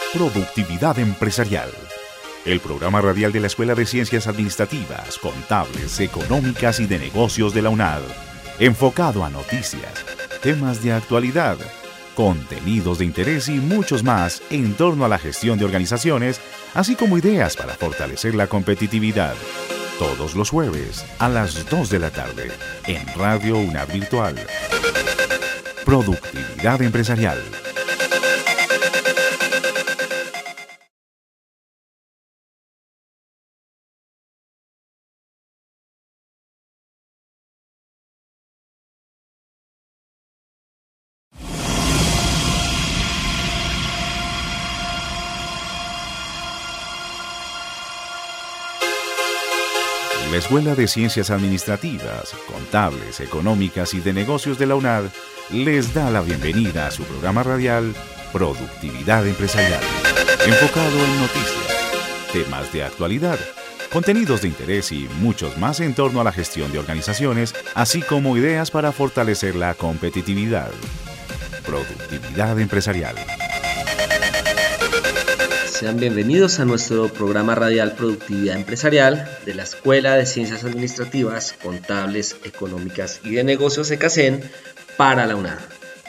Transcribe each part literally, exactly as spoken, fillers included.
Productividad Empresarial, el programa radial de la Escuela de Ciencias Administrativas, Contables, Económicas y de Negocios de la UNAD, enfocado a noticias, temas de actualidad, contenidos de interés y muchos más en torno a la gestión de organizaciones, así como ideas para fortalecer la competitividad. Todos los jueves a las dos de la tarde en Radio UNAD Virtual. Productividad Empresarial. La Escuela de Ciencias Administrativas, Contables, Económicas y de Negocios de la UNAD les da la bienvenida a su programa radial Productividad Empresarial, enfocado en noticias, temas de actualidad, contenidos de interés y muchos más en torno a la gestión de organizaciones, así como ideas para fortalecer la competitividad. Productividad Empresarial. Sean bienvenidos a nuestro programa radial Productividad Empresarial de la Escuela de Ciencias Administrativas, Contables, Económicas y de Negocios ECACEN para la UNAD.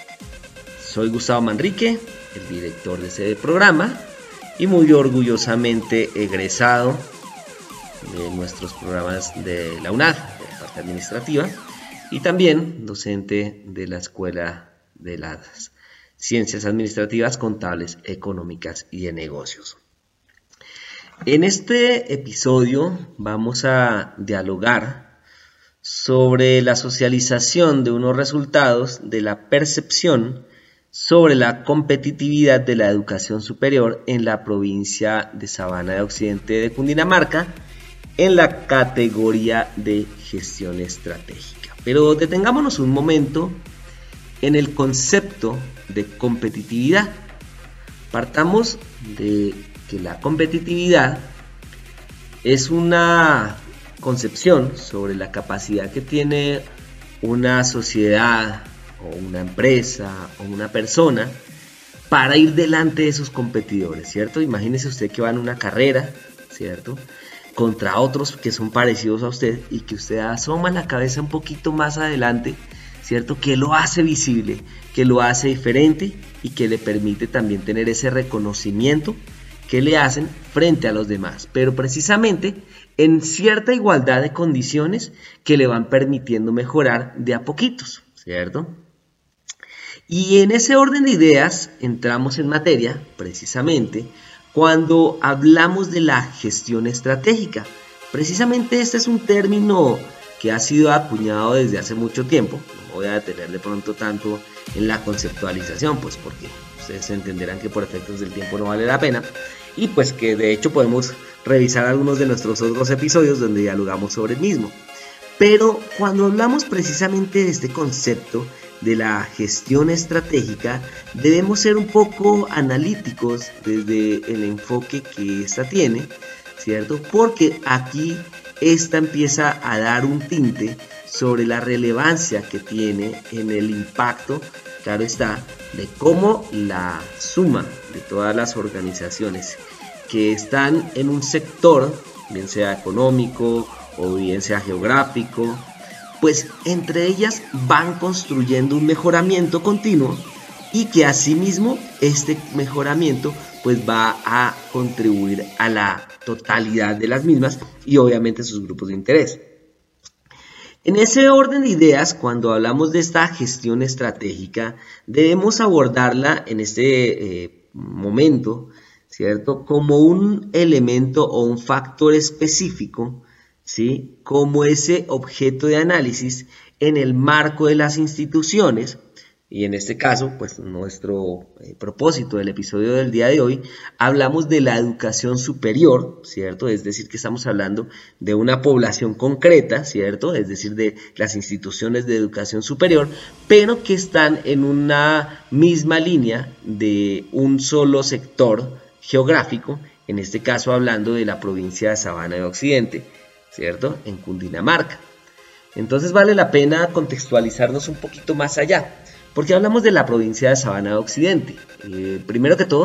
Soy Gustavo Manrique, el director de ese programa y muy orgullosamente egresado de nuestros programas de la UNAD, de la parte administrativa, y también docente de la Escuela de las Ciencias Administrativas, Contables, Económicas y de Negocios. En este episodio vamos a dialogar sobre la socialización de unos resultados de la percepción sobre la competitividad de la educación superior en la provincia de Sabana de Occidente de Cundinamarca en la categoría de gestión estratégica. Pero detengámonos un momento en el concepto de competitividad. Partamos de que la competitividad es una concepción sobre la capacidad que tiene una sociedad o una empresa o una persona para ir delante de sus competidores, ¿cierto? Imagínese usted que va en una carrera, ¿cierto?, contra otros que son parecidos a usted y que usted asoma la cabeza un poquito más adelante, ¿cierto?, que lo hace visible, que lo hace diferente y que le permite también tener ese reconocimiento que le hacen frente a los demás, pero precisamente en cierta igualdad de condiciones que le van permitiendo mejorar de a poquitos, ¿cierto? Y en ese orden de ideas entramos en materia precisamente cuando hablamos de la gestión estratégica. Precisamente este es un término que ha sido acuñado desde hace mucho tiempo. No voy a detener de pronto tanto en la conceptualización, pues porque ustedes entenderán que por efectos del tiempo no vale la pena, y pues que de hecho podemos revisar algunos de nuestros otros episodios donde dialogamos sobre el mismo. Pero cuando hablamos precisamente de este concepto de la gestión estratégica, debemos ser un poco analíticos desde el enfoque que esta tiene, ¿cierto? Porque aquí esta empieza a dar un tinte sobre la relevancia que tiene en el impacto, claro está, de cómo la suma de todas las organizaciones que están en un sector, bien sea económico o bien sea geográfico, pues entre ellas van construyendo un mejoramiento continuo y que asimismo este mejoramiento pues va a contribuir a la totalidad de las mismas y obviamente sus grupos de interés. En ese orden de ideas, cuando hablamos de esta gestión estratégica, debemos abordarla en este eh, momento, ¿cierto?, como un elemento o un factor específico, ¿sí?, como ese objeto de análisis en el marco de las instituciones. Y en este caso, pues nuestro eh, propósito del episodio del día de hoy, hablamos de la educación superior, ¿cierto? Es decir, que estamos hablando de una población concreta, ¿cierto? Es decir, de las instituciones de educación superior, pero que están en una misma línea de un solo sector geográfico, en este caso hablando de la provincia de Sabana de Occidente, ¿cierto?, en Cundinamarca. Entonces vale la pena contextualizarnos un poquito más allá. Porque hablamos de la provincia de Sabana de Occidente. Eh, primero que todo,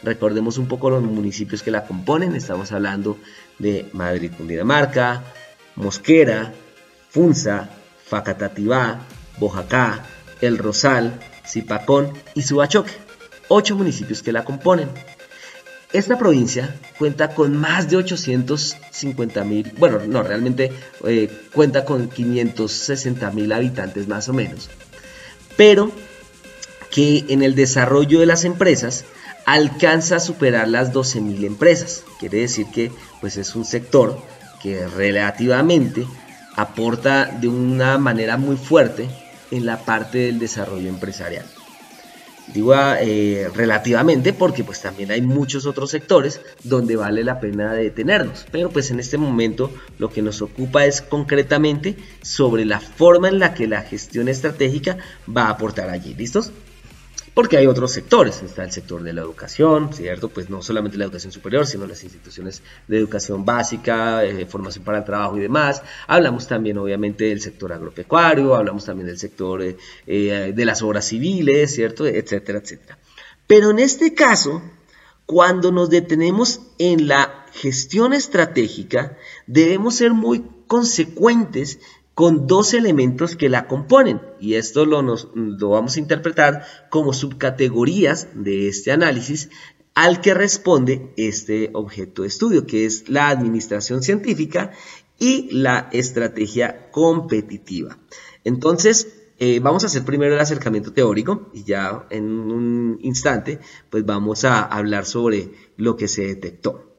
Recordemos un poco los municipios que la componen. Estamos hablando de Madrid, Cundinamarca, Mosquera, Funza, Facatativá, Boyacá, El Rosal, Zipacón y Subachoque. Ocho municipios que la componen. Esta provincia cuenta con más de ochocientos cincuenta mil, bueno, no, realmente eh, cuenta con quinientos sesenta mil habitantes más o menos, pero que en el desarrollo de las empresas alcanza a superar las doce mil empresas. Quiere decir que pues, es un sector que relativamente aporta de una manera muy fuerte en la parte del desarrollo empresarial. Digo eh, relativamente porque pues también hay muchos otros sectores donde vale la pena detenernos, pero pues en este momento lo que nos ocupa es concretamente sobre la forma en la que la gestión estratégica va a aportar allí. ¿Listos? Porque hay otros sectores, está el sector de la educación, ¿cierto? Pues no solamente la educación superior, sino las instituciones de educación básica, eh, formación para el trabajo y demás. Hablamos también, obviamente, del sector agropecuario, hablamos también del sector eh, eh, de las obras civiles, ¿cierto? Etcétera, etcétera. Pero en este caso, cuando nos detenemos en la gestión estratégica, debemos ser muy consecuentes con dos elementos que la componen, y esto lo, nos, lo vamos a interpretar como subcategorías de este análisis al que responde este objeto de estudio, que es la administración científica y la estrategia competitiva. Entonces, eh, vamos a hacer primero el acercamiento teórico y ya en un instante pues vamos a hablar sobre lo que se detectó.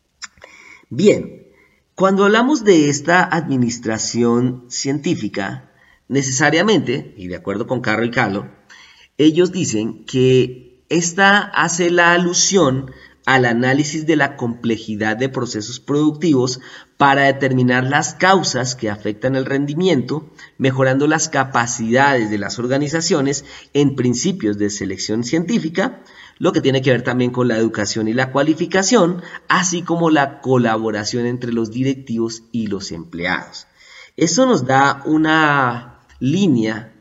Bien. Cuando hablamos de esta administración científica, necesariamente, y de acuerdo con Carro y Calo, ellos dicen que esta hace la alusión al análisis de la complejidad de procesos productivos para determinar las causas que afectan el rendimiento, mejorando las capacidades de las organizaciones en principios de selección científica, lo que tiene que ver también con la educación y la cualificación, así como la colaboración entre los directivos y los empleados. Eso nos da una línea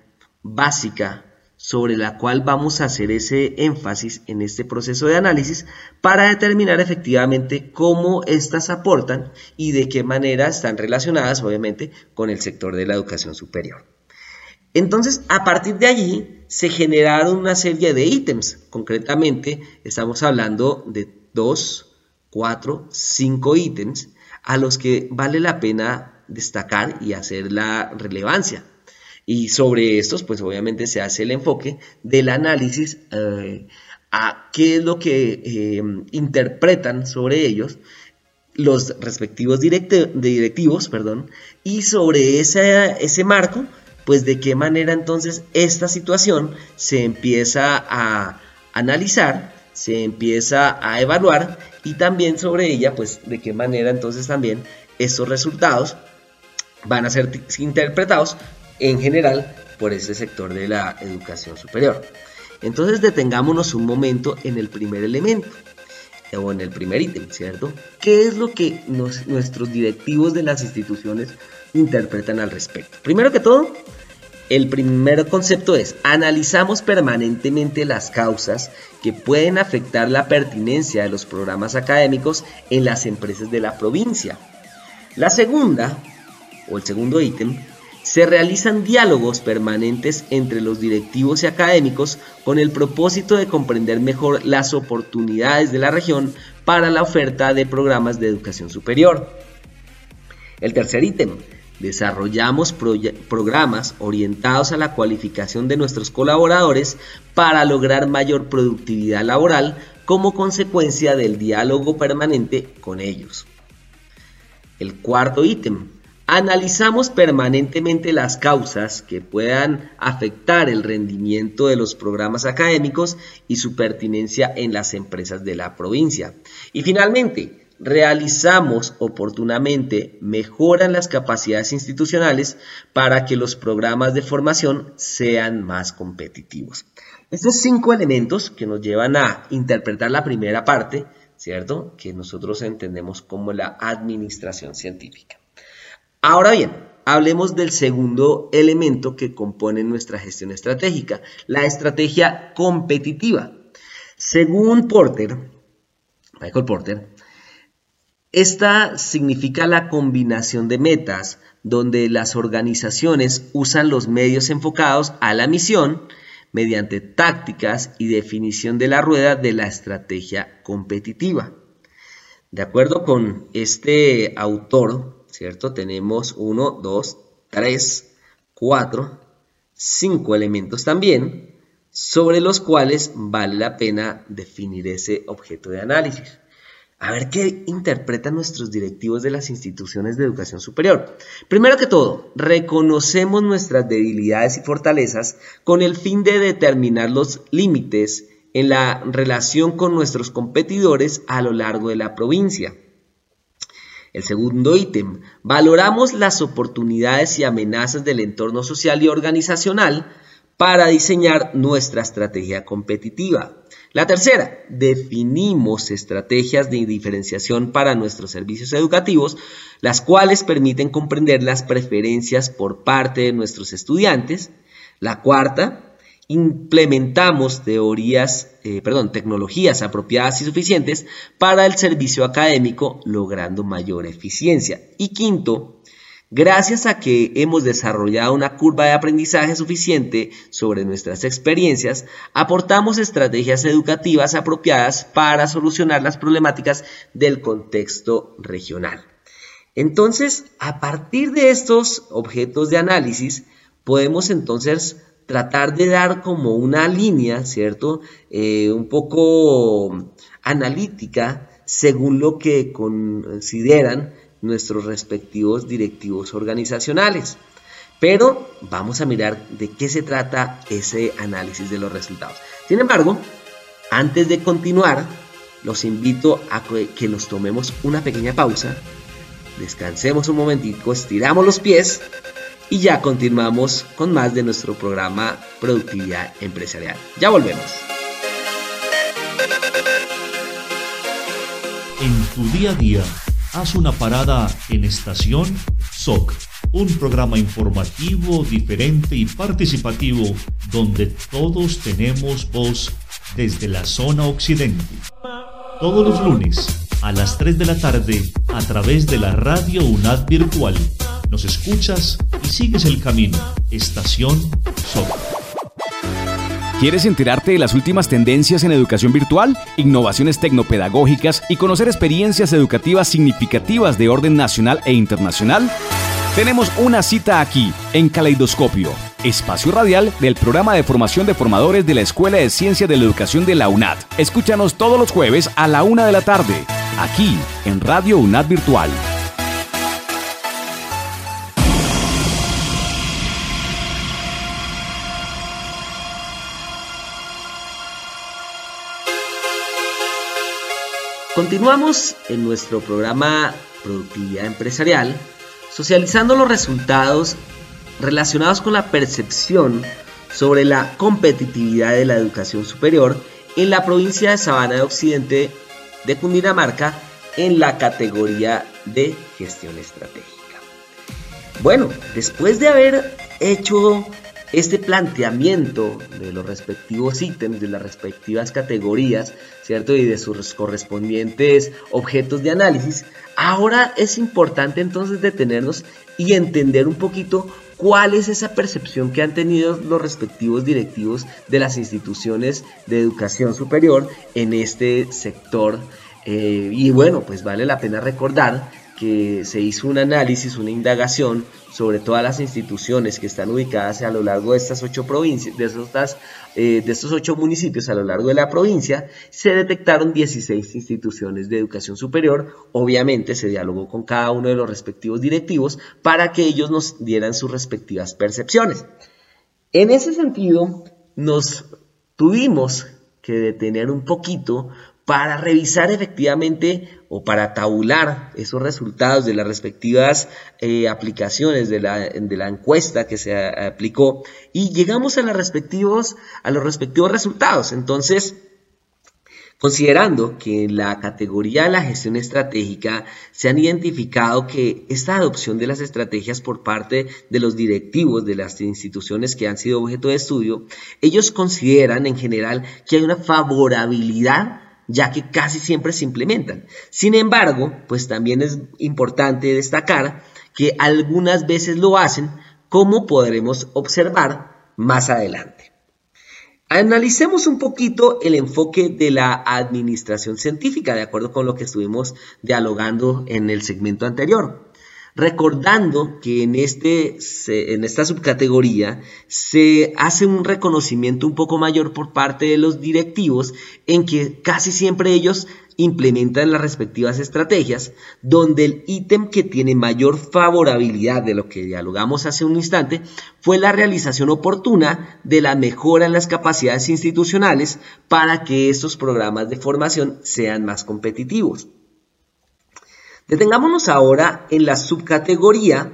básica sobre la cual vamos a hacer ese énfasis en este proceso de análisis para determinar efectivamente cómo éstas aportan y de qué manera están relacionadas, obviamente, con el sector de la educación superior. Entonces, a partir de allí se generaron una serie de ítems. Concretamente, estamos hablando de dos, cuatro, cinco ítems a los que vale la pena destacar y hacer la relevancia. Y sobre estos, pues obviamente se hace el enfoque del análisis eh, a qué es lo que eh, interpretan sobre ellos los respectivos direct- directivos, perdón, y sobre ese, ese marco, pues de qué manera entonces esta situación se empieza a analizar, se empieza a evaluar y también sobre ella, pues de qué manera entonces también estos resultados van a ser interpretados en general por este sector de la educación superior. Entonces detengámonos un momento en el primer elemento o en el primer ítem, ¿cierto? ¿Qué es lo que nos, nuestros directivos de las instituciones interpretan al respecto? Primero que todo, el primer concepto es: analizamos permanentemente las causas que pueden afectar la pertinencia de los programas académicos en las empresas de la provincia. La segunda, o el segundo ítem, se realizan diálogos permanentes entre los directivos y académicos con el propósito de comprender mejor las oportunidades de la región para la oferta de programas de educación superior. El tercer ítem: desarrollamos programas orientados a la cualificación de nuestros colaboradores para lograr mayor productividad laboral como consecuencia del diálogo permanente con ellos. El cuarto ítem: analizamos permanentemente las causas que puedan afectar el rendimiento de los programas académicos y su pertinencia en las empresas de la provincia. Y finalmente, realizamos oportunamente mejoras en las capacidades institucionales para que los programas de formación sean más competitivos. Estos cinco elementos que nos llevan a interpretar la primera parte, ¿cierto?, que nosotros entendemos como la administración científica. Ahora bien, hablemos del segundo elemento que compone nuestra gestión estratégica, la estrategia competitiva. Según Porter, Michael Porter. Esta significa la combinación de metas donde las organizaciones usan los medios enfocados a la misión mediante tácticas y definición de la rueda de la estrategia competitiva. De acuerdo con este autor, ¿cierto? Tenemos uno, dos, tres, cuatro, cinco elementos también sobre los cuales vale la pena definir ese objeto de análisis. A ver qué interpretan nuestros directivos de las instituciones de educación superior. Primero que todo, reconocemos nuestras debilidades y fortalezas con el fin de determinar los límites en la relación con nuestros competidores a lo largo de la provincia. El segundo ítem, valoramos las oportunidades y amenazas del entorno social y organizacional para diseñar nuestra estrategia competitiva. La tercera, definimos estrategias de diferenciación para nuestros servicios educativos, las cuales permiten comprender las preferencias por parte de nuestros estudiantes. La cuarta, implementamos teorías, eh, perdón, tecnologías apropiadas y suficientes para el servicio académico, logrando mayor eficiencia. Y quinto, gracias a que hemos desarrollado una curva de aprendizaje suficiente sobre nuestras experiencias, aportamos estrategias educativas apropiadas para solucionar las problemáticas del contexto regional. Entonces, a partir de estos objetos de análisis, podemos entonces tratar de dar como una línea, ¿cierto? Eh, un poco analítica según lo que consideran nuestros respectivos directivos organizacionales. Pero vamos a mirar de qué se trata ese análisis de los resultados. Sin embargo, antes de continuar, los invito a que nos tomemos una pequeña pausa, descansemos un momentico, estiramos los pies y ya continuamos con más de nuestro programa Productividad Empresarial. Ya volvemos. En tu día a día, haz una parada en Estación S O C, un programa informativo, diferente y participativo donde todos tenemos voz desde la zona occidente. Todos los lunes a las tres de la tarde a través de la radio UNAD virtual. Nos escuchas y sigues el camino. Estación S O C. ¿Quieres enterarte de las últimas tendencias en educación virtual, innovaciones tecnopedagógicas y conocer experiencias educativas significativas de orden nacional e internacional? Tenemos una cita aquí, en Caleidoscopio, espacio radial del programa de formación de formadores de la Escuela de Ciencias de la Educación de la UNAD. Escúchanos todos los jueves a la una de la tarde, aquí en Radio UNAD Virtual. Continuamos en nuestro programa Productividad Empresarial, socializando los resultados relacionados con la percepción sobre la competitividad de la educación superior en la provincia de Sabana de Occidente de Cundinamarca en la categoría de gestión estratégica. Bueno, después de haber hecho este planteamiento de los respectivos ítems, de las respectivas categorías, ¿cierto? Y de sus correspondientes objetos de análisis, ahora es importante entonces detenernos y entender un poquito cuál es esa percepción que han tenido los respectivos directivos de las instituciones de educación superior en este sector. Eh, y bueno, pues vale la pena recordar que se hizo un análisis, una indagación sobre todas las instituciones que están ubicadas a lo largo de estas ocho provincias, de estos, eh, de estos ocho municipios a lo largo de la provincia. Se detectaron dieciséis instituciones de educación superior. Obviamente se dialogó con cada uno de los respectivos directivos para que ellos nos dieran sus respectivas percepciones. En ese sentido, nos tuvimos que detener un poquito para revisar efectivamente o para tabular esos resultados de las respectivas eh, aplicaciones de la, de la encuesta que se a, aplicó, y llegamos a, las respectivos, a los respectivos resultados. Entonces, considerando que en la categoría de la gestión estratégica se han identificado que esta adopción de las estrategias por parte de los directivos de las instituciones que han sido objeto de estudio, ellos consideran en general que hay una favorabilidad ya que casi siempre se implementan. Sin embargo, pues también es importante destacar que algunas veces lo hacen, como podremos observar más adelante. Analicemos un poquito el enfoque de la administración científica, de acuerdo con lo que estuvimos dialogando en el segmento anterior. Recordando que en, este, en esta subcategoría se hace un reconocimiento un poco mayor por parte de los directivos, en que casi siempre ellos implementan las respectivas estrategias, donde el ítem que tiene mayor favorabilidad, de lo que dialogamos hace un instante, fue la realización oportuna de la mejora en las capacidades institucionales para que estos programas de formación sean más competitivos. Detengámonos ahora en la subcategoría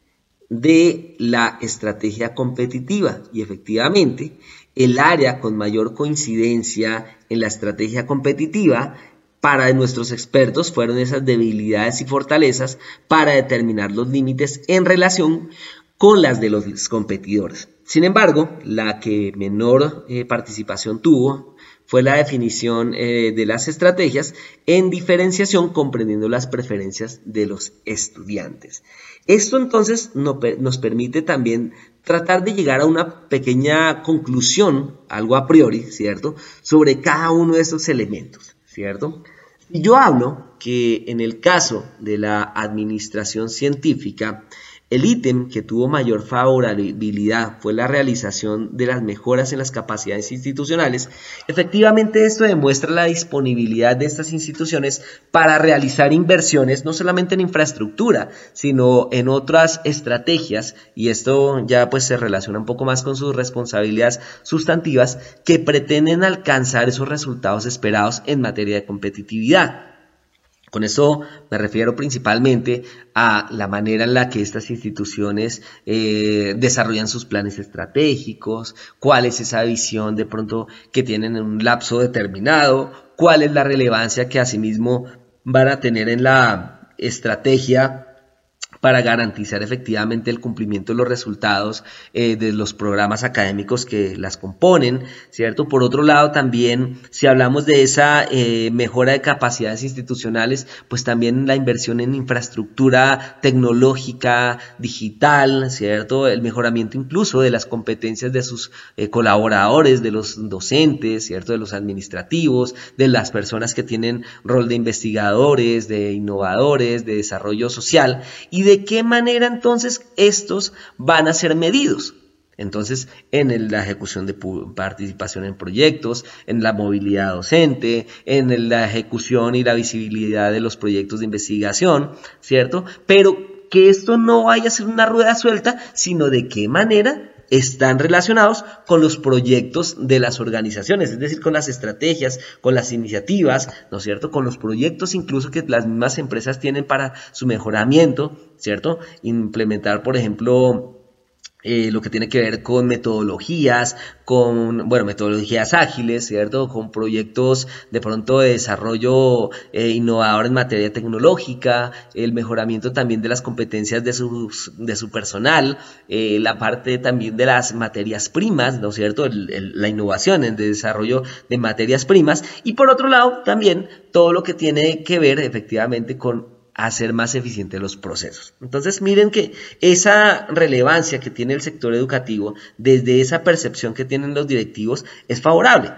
de la estrategia competitiva, y efectivamente el área con mayor coincidencia en la estrategia competitiva para nuestros expertos fueron esas debilidades y fortalezas para determinar los límites en relación con las de los competidores. Sin embargo, la que menor eh, participación tuvo fue la definición eh, de las estrategias en diferenciación, comprendiendo las preferencias de los estudiantes. Esto entonces no, nos permite también tratar de llegar a una pequeña conclusión, algo a priori, ¿cierto?, sobre cada uno de estos elementos, ¿cierto? Y yo hablo que en el caso de la administración científica, el ítem que tuvo mayor favorabilidad fue la realización de las mejoras en las capacidades institucionales. Efectivamente, esto demuestra la disponibilidad de estas instituciones para realizar inversiones no solamente en infraestructura, sino en otras estrategias, y esto ya pues se relaciona un poco más con sus responsabilidades sustantivas, que pretenden alcanzar esos resultados esperados en materia de competitividad. Con eso me refiero principalmente a la manera en la que estas instituciones eh, desarrollan sus planes estratégicos, cuál es esa visión de pronto que tienen en un lapso determinado, cuál es la relevancia que asimismo van a tener en la estrategia para garantizar efectivamente el cumplimiento de los resultados eh, de los programas académicos que las componen, ¿cierto? Por otro lado, también, si hablamos de esa eh, mejora de capacidades institucionales, pues también la inversión en infraestructura tecnológica, digital, ¿cierto? El mejoramiento incluso de las competencias de sus eh, colaboradores, de los docentes, ¿cierto? De los administrativos, de las personas que tienen rol de investigadores, de innovadores, de desarrollo social, y de qué manera entonces estos van a ser medidos. Entonces, en el, la ejecución de participación en proyectos, en la movilidad docente, en la ejecución y la visibilidad de los proyectos de investigación, ¿cierto? Pero que esto no vaya a ser una rueda suelta, sino de qué manera están relacionados con los proyectos de las organizaciones, es decir, con las estrategias, con las iniciativas, ¿no es cierto?, con los proyectos incluso que las mismas empresas tienen para su mejoramiento, ¿cierto?, implementar, por ejemplo, Eh, lo que tiene que ver con metodologías, con, bueno, metodologías ágiles, ¿cierto?, con proyectos de pronto de desarrollo eh, innovador en materia tecnológica, el mejoramiento también de las competencias de, sus, de su personal, eh, la parte también de las materias primas, ¿no es cierto?, el, el, la innovación en el desarrollo de materias primas, y por otro lado también todo lo que tiene que ver efectivamente con hacer más eficientes los procesos. Entonces miren que esa relevancia que tiene el sector educativo, desde esa percepción que tienen los directivos, es favorable.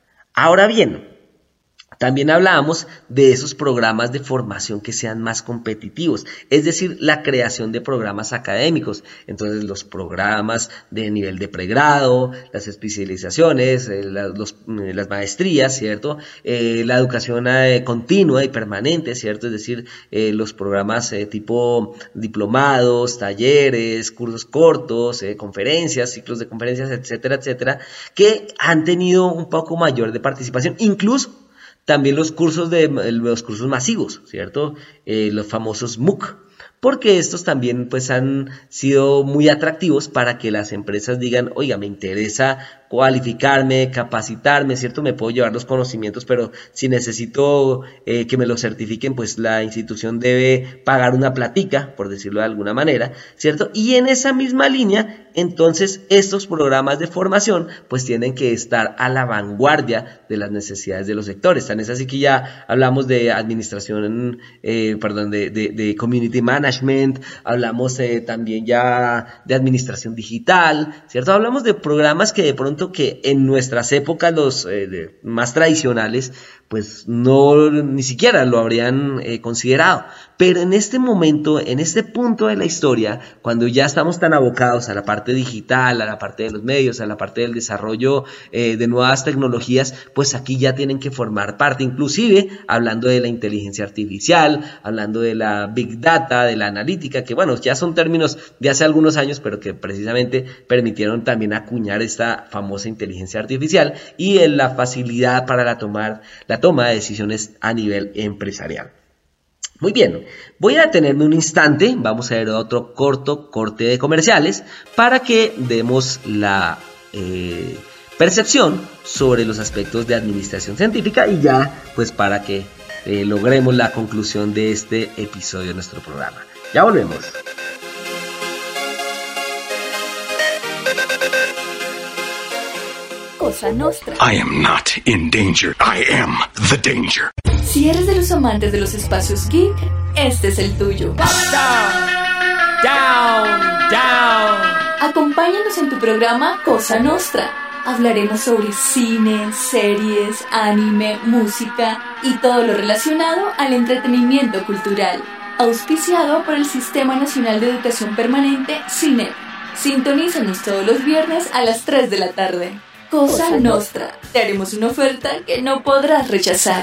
Ahora bien, también hablábamos de esos programas de formación que sean más competitivos, es decir, la creación de programas académicos. Entonces los programas de nivel de pregrado, las especializaciones, eh, la, los, eh, las maestrías, ¿cierto? Eh, la educación eh, continua y permanente, ¿cierto? Es decir, eh, los programas eh, tipo diplomados, talleres, cursos cortos, eh, conferencias, ciclos de conferencias, etcétera, etcétera, que han tenido un poco mayor de participación, incluso también los cursos, de, los cursos masivos, ¿cierto? Eh, los famosos M O O C, porque estos también pues han sido muy atractivos para que las empresas digan, oiga, me interesa cualificarme, capacitarme, ¿cierto? Me puedo llevar los conocimientos, pero si necesito eh, que me lo certifiquen, pues la institución debe pagar una platica, por decirlo de alguna manera, ¿cierto? Y en esa misma línea, entonces, estos programas de formación, pues tienen que estar a la vanguardia de las necesidades de los sectores. Tan es así que ya hablamos de administración, eh, perdón, de, de, de community management, hablamos eh, también ya de administración digital, ¿cierto? Hablamos de programas que de pronto que en nuestras épocas los eh, más tradicionales pues no ni siquiera lo habrían eh, considerado, pero en este momento, en este punto de la historia, cuando ya estamos tan abocados a la parte digital, a la parte de los medios, a la parte del desarrollo eh, de nuevas tecnologías, pues aquí ya tienen que formar parte, inclusive hablando de la inteligencia artificial, hablando de la big data, de la analítica, que bueno, ya son términos de hace algunos años, pero que precisamente permitieron también acuñar esta famosa inteligencia artificial y en la facilidad para la tomar la toma de decisiones a nivel empresarial. Muy bien, voy a detenerme un instante, vamos a ver otro corto corte de comerciales para que demos la eh, percepción sobre los aspectos de administración científica y ya pues para que eh, logremos la conclusión de este episodio de nuestro programa. Ya volvemos. Cosa Nostra. I am not in danger. I am the danger. Si eres de los amantes de los espacios geek, este es el tuyo. Down, down, down. Acompáñanos en tu programa Cosa Nostra. Hablaremos sobre cine, series, anime, música y todo lo relacionado al entretenimiento cultural. Auspiciado por el Sistema Nacional de Educación Permanente, SINEP. Sintonízanos todos los viernes a las tres de la tarde. Cosa Nostra. Te haremos una oferta que no podrás rechazar.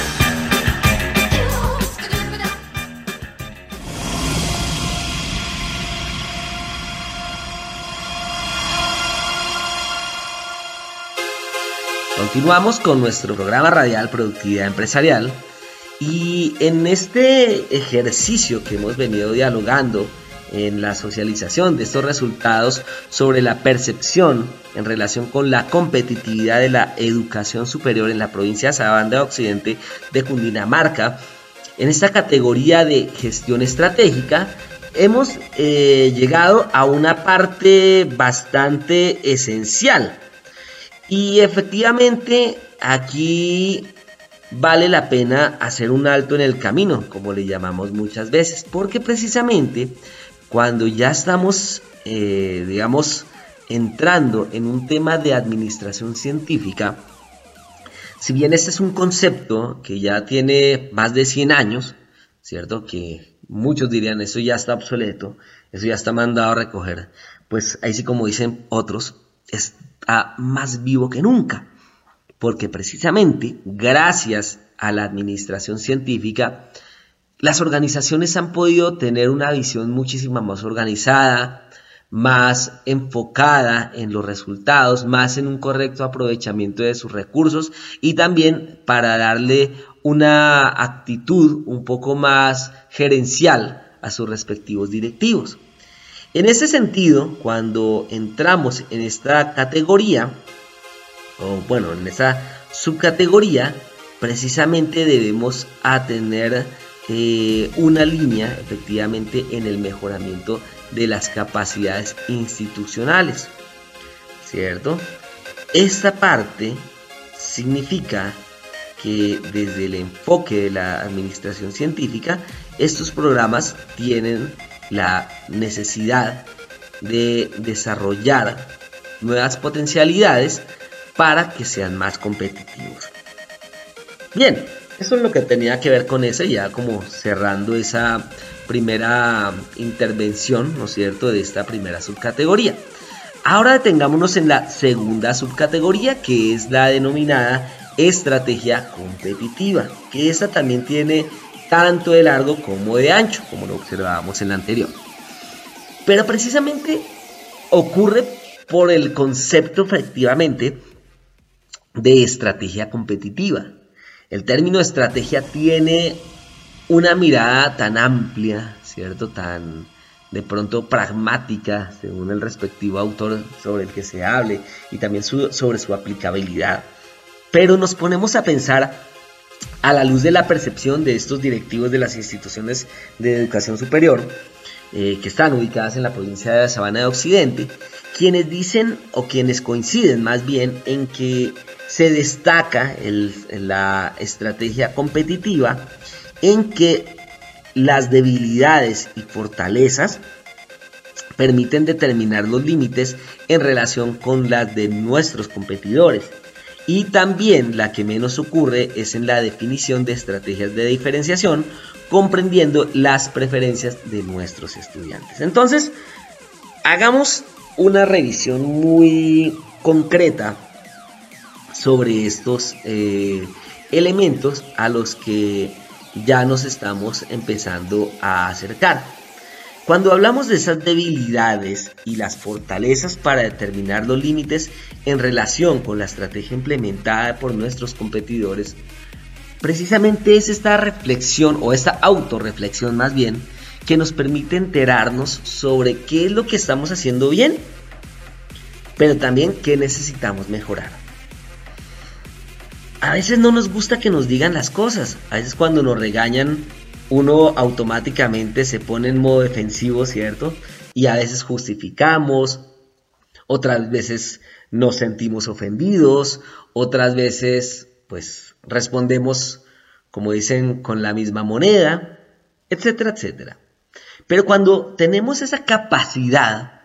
Continuamos con nuestro programa radial Productividad Empresarial y en este ejercicio que hemos venido dialogando en la socialización de estos resultados sobre la percepción en relación con la competitividad de la educación superior en la provincia de Sabandía Occidente de Cundinamarca, en esta categoría de gestión estratégica, hemos eh, llegado a una parte bastante esencial. Y efectivamente aquí vale la pena hacer un alto en el camino, como le llamamos muchas veces, porque precisamente cuando ya estamos, eh, digamos, entrando en un tema de administración científica, si bien este es un concepto que ya tiene más de cien años, ¿cierto? Que muchos dirían, eso ya está obsoleto, eso ya está mandado a recoger, pues ahí sí, como dicen otros, está más vivo que nunca, porque precisamente gracias a la administración científica, las organizaciones han podido tener una visión muchísimo más organizada, más enfocada en los resultados, más en un correcto aprovechamiento de sus recursos y también para darle una actitud un poco más gerencial a sus respectivos directivos. En ese sentido, cuando entramos en esta categoría, o bueno, en esa subcategoría, precisamente debemos atender eh, una línea efectivamente en el mejoramiento de las capacidades institucionales, ¿cierto? Esta parte significa que desde el enfoque de la administración científica, estos programas tienen la necesidad de desarrollar nuevas potencialidades para que sean más competitivos. Bien, eso es lo que tenía que ver con eso, ya como cerrando esa primera intervención, ¿no es cierto?, de esta primera subcategoría. Ahora detengámonos en la segunda subcategoría, que es la denominada estrategia competitiva, que esta también tiene tanto de largo como de ancho, como lo observábamos en la anterior. Pero precisamente ocurre por el concepto efectivamente de estrategia competitiva. El término estrategia tiene una mirada tan amplia, ¿cierto? Tan de pronto pragmática, según el respectivo autor sobre el que se hable, y también su, sobre su aplicabilidad. Pero nos ponemos a pensar a la luz de la percepción de estos directivos de las instituciones de educación superior, eh, que están ubicadas en la provincia de Sabana de Occidente, quienes dicen, o quienes coinciden más bien, en que se destaca el, la estrategia competitiva, en que las debilidades y fortalezas permiten determinar los límites en relación con las de nuestros competidores. Y también la que menos ocurre es en la definición de estrategias de diferenciación, comprendiendo las preferencias de nuestros estudiantes. Entonces, hagamos una revisión muy concreta sobre estos eh, elementos a los que ya nos estamos empezando a acercar. Cuando hablamos de esas debilidades y las fortalezas para determinar los límites en relación con la estrategia implementada por nuestros competidores, precisamente es esta reflexión o esta autorreflexión más bien que nos permite enterarnos sobre qué es lo que estamos haciendo bien, pero también qué necesitamos mejorar. A veces no nos gusta que nos digan las cosas, a veces cuando nos regañan uno automáticamente se pone en modo defensivo, ¿cierto? Y a veces justificamos, otras veces nos sentimos ofendidos, otras veces pues respondemos, como dicen, con la misma moneda, etcétera, etcétera. Pero cuando tenemos esa capacidad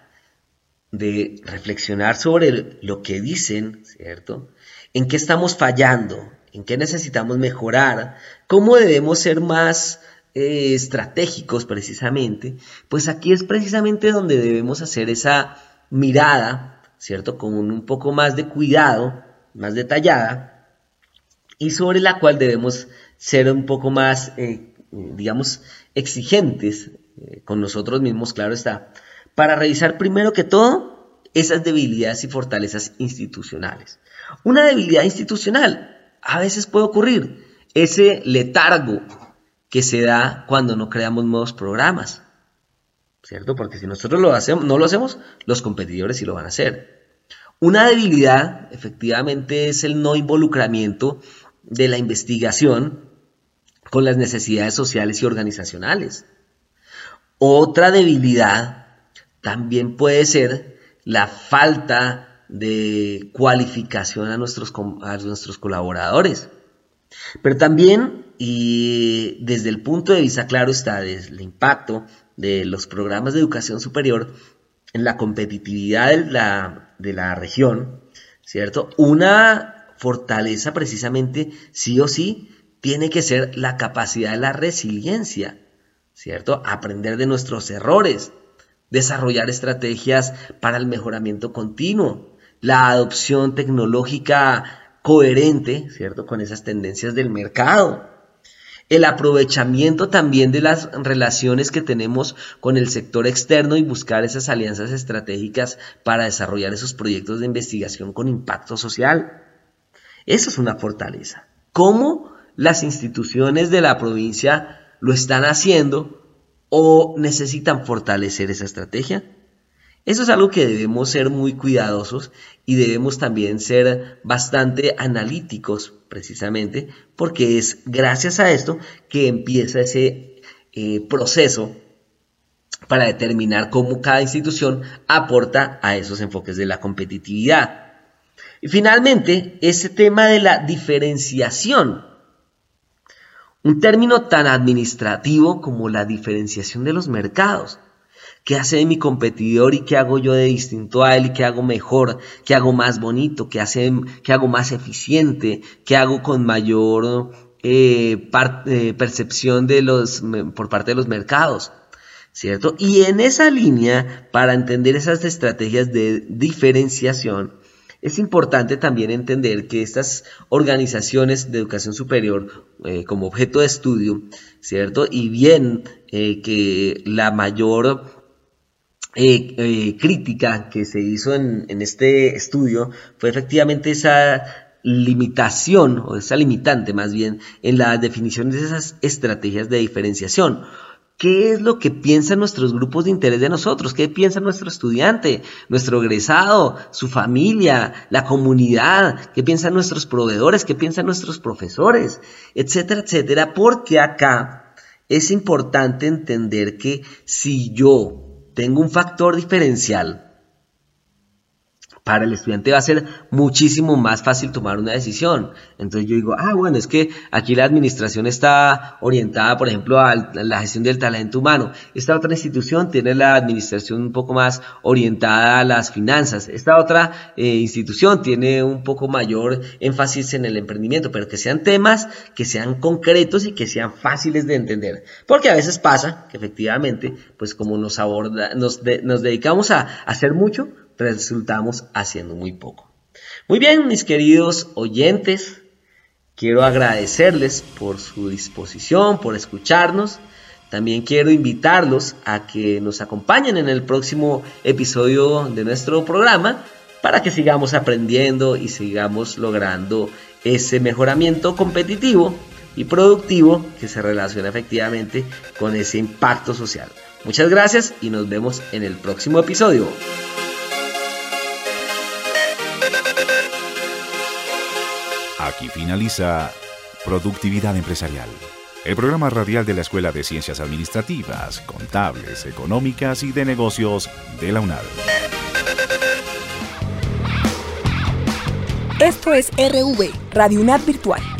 de reflexionar sobre lo que dicen, ¿cierto? ¿En qué estamos fallando? ¿En qué necesitamos mejorar? ¿Cómo debemos ser más eh, estratégicos precisamente? Pues aquí es precisamente donde debemos hacer esa mirada, ¿cierto? Con un poco más de cuidado, más detallada, y sobre la cual debemos ser un poco más, eh, digamos, exigentes eh, con nosotros mismos, claro está, para revisar primero que todo esas debilidades y fortalezas institucionales. Una debilidad institucional a veces puede ocurrir, ese letargo que se da cuando no creamos nuevos programas, ¿cierto? Porque si nosotros lo hacemos, no lo hacemos, los competidores sí lo van a hacer. Una debilidad, efectivamente, es el no involucramiento de la investigación con las necesidades sociales y organizacionales. Otra debilidad también puede ser la falta de cualificación a nuestros, a nuestros colaboradores. Pero también, y desde el punto de vista, claro está, del impacto de los programas de educación superior en la competitividad de la, de la región, ¿cierto? Una fortaleza precisamente, sí o sí, tiene que ser la capacidad de la resiliencia, ¿cierto? Aprender de nuestros errores, desarrollar estrategias para el mejoramiento continuo, la adopción tecnológica coherente, ¿cierto?, con esas tendencias del mercado, el aprovechamiento también de las relaciones que tenemos con el sector externo y buscar esas alianzas estratégicas para desarrollar esos proyectos de investigación con impacto social. Eso es una fortaleza. ¿Cómo las instituciones de la provincia lo están haciendo o necesitan fortalecer esa estrategia? Eso es algo que debemos ser muy cuidadosos y debemos también ser bastante analíticos precisamente porque es gracias a esto que empieza ese eh, proceso para determinar cómo cada institución aporta a esos enfoques de la competitividad. Y finalmente, ese tema de la diferenciación, un término tan administrativo como la diferenciación de los mercados. ¿Qué hace de mi competidor y qué hago yo de distinto a él y qué hago mejor, qué hago más bonito, qué, hace, qué hago más eficiente, qué hago con mayor eh, par, eh, percepción de los, por parte de los mercados, ¿cierto? Y en esa línea, para entender esas estrategias de diferenciación, es importante también entender que estas organizaciones de educación superior eh, como objeto de estudio, ¿cierto? Y bien eh, que la mayor Eh, eh, crítica que se hizo en, en este estudio fue efectivamente esa limitación, o esa limitante más bien, en la definición de esas estrategias de diferenciación. ¿Qué es lo que piensan nuestros grupos de interés de nosotros? ¿Qué piensa nuestro estudiante, nuestro egresado, su familia, la comunidad? ¿Qué piensan nuestros proveedores? ¿Qué piensan nuestros profesores? Etcétera, etcétera. Porque acá es importante entender que si yo tengo un factor diferencial, para el estudiante va a ser muchísimo más fácil tomar una decisión. Entonces yo digo, ah, bueno, es que aquí la administración está orientada, por ejemplo, a la gestión del talento humano. Esta otra institución tiene la administración un poco más orientada a las finanzas. Esta otra eh, institución tiene un poco mayor énfasis en el emprendimiento, pero que sean temas que sean concretos y que sean fáciles de entender. Porque a veces pasa que efectivamente, pues como nos, aborda, nos, de, nos dedicamos a, a hacer mucho, resultamos haciendo muy poco. Muy bien, mis queridos oyentes, quiero agradecerles por su disposición, por escucharnos. También quiero invitarlos a que nos acompañen en el próximo episodio de nuestro programa para que sigamos aprendiendo y sigamos logrando ese mejoramiento competitivo y productivo que se relaciona efectivamente con ese impacto social. Muchas gracias y nos vemos en el próximo episodio. Aquí finaliza Productividad Empresarial, el programa radial de la Escuela de Ciencias Administrativas, Contables, Económicas y de Negocios de la UNAD. Esto es R V, Radio UNAD Virtual.